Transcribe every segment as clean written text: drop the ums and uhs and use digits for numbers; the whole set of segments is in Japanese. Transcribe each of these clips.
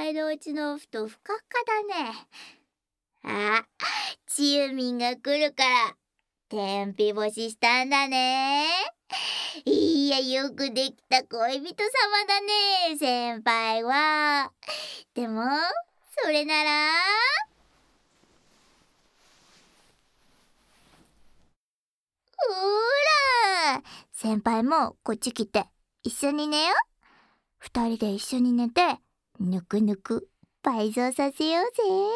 輩のうちのお布団ふかふかだね。あ、ちゆみんが来るから天日干ししたんだね。いや、よくできた恋人様だね、先輩は。でもそれならほら、先輩もこっち来て一緒に寝よう。二人で一緒に寝てぬくぬく倍増させよう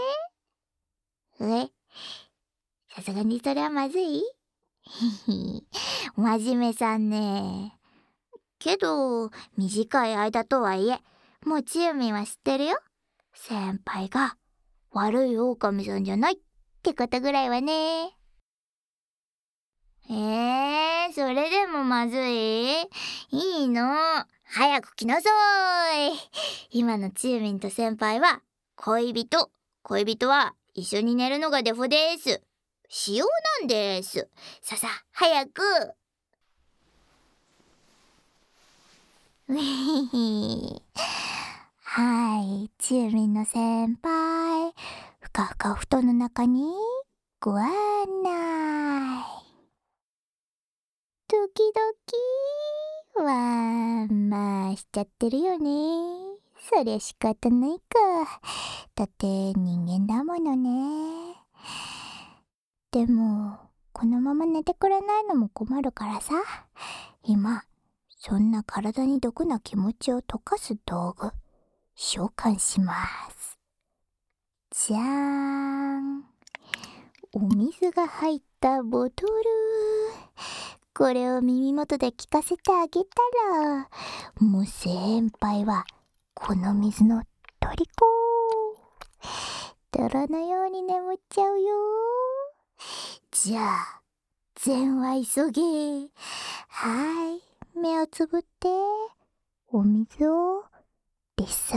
ぜ。さすがにそれはまずい真面目さんね。けど短い間とはいえもうちゆみんは知ってるよ。先輩が悪い狼さんじゃないってことぐらいはね。それでもまずい？いいの。早く来なさい。今のちゆみんと先輩は恋人。恋人は一緒に寝るのがデフォです。仕様なんです。ささ、早く。はい、ちゆみんの先輩。ふかふか布団の中にご案内。時々まあしちゃってるよね。そりゃ仕方ないか。だって人間だものね。でもこのまま寝てくれないのも困るからさ、今そんな体に毒な気持ちを溶かす道具召喚します。じゃーん。お水が入ったボトル。これを耳元で聞かせてあげたら、もう先輩はこの水の虜。泥のように眠っちゃうよ。じゃあ善は急げ。はい、目をつぶってお水をリス。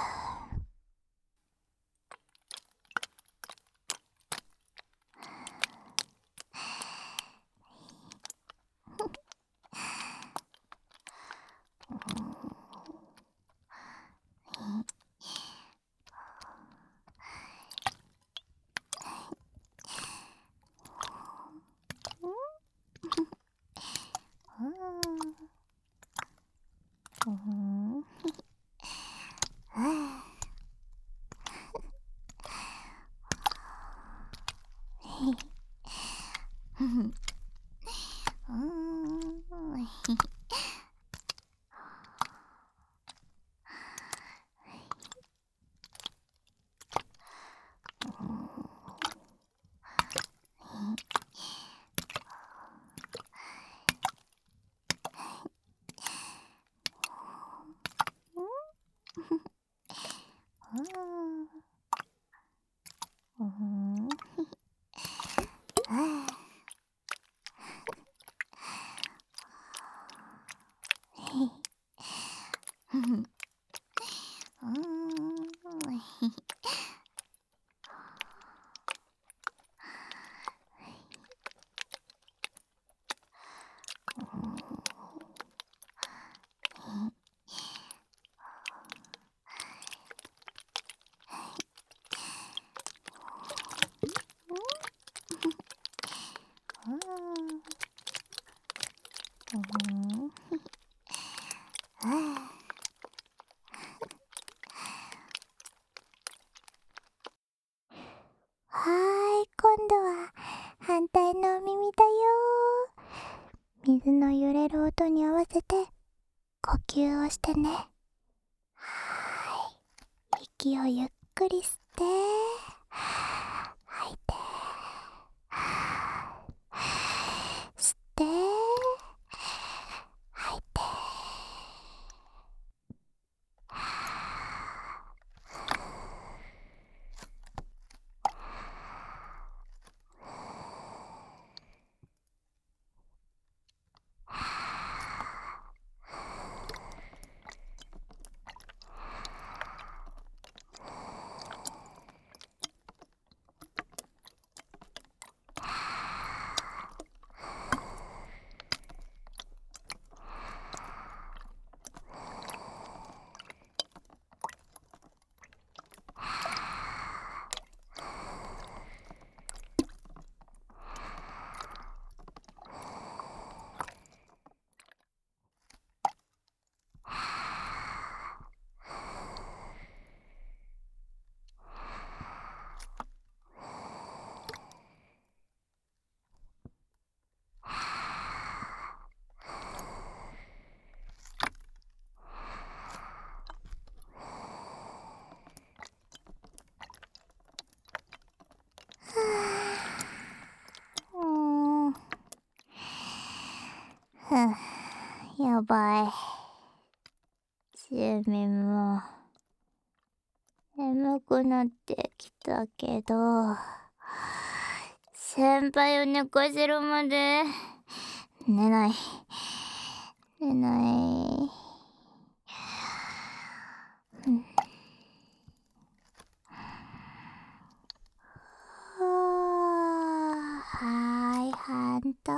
今度は反対のお耳だよ。水の揺れる音に合わせて呼吸をしてね。息をゆっくり吸って吐いて、吸って吐いて。 ふん、やばい。睡眠も眠くなってきたけど、先輩を寝かせるまで寝ない。寝ない。はい、反対。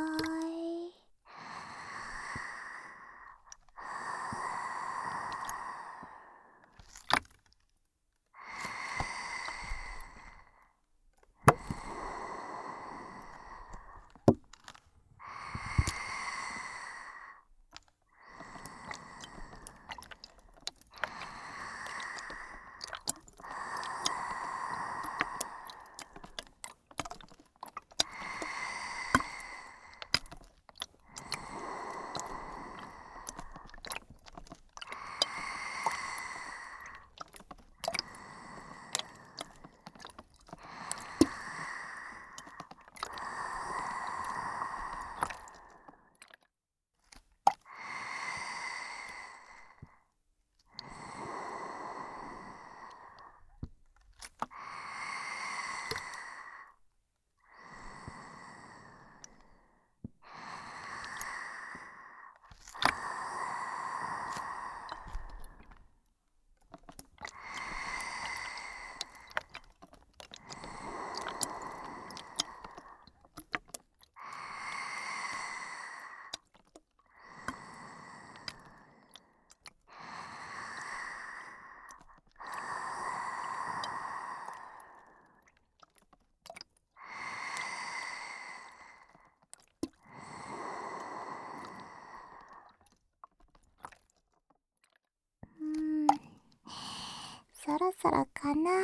そろそろかな。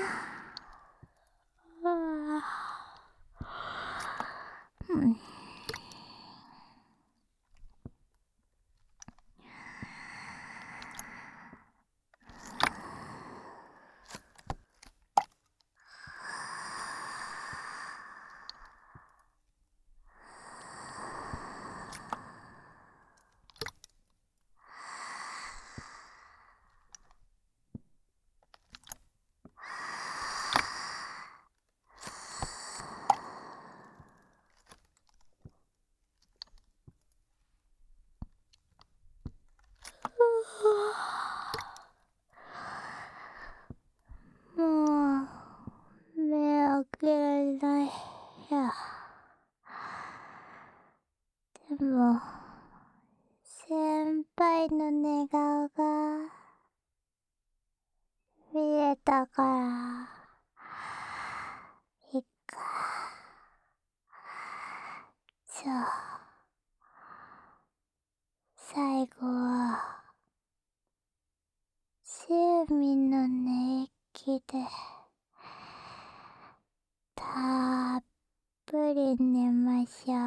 うん。もう目開けられないや。でも先輩の寝顔が見えたからいっか。じゃあ最後はシウミの寝息でたっぷり寝ましょう。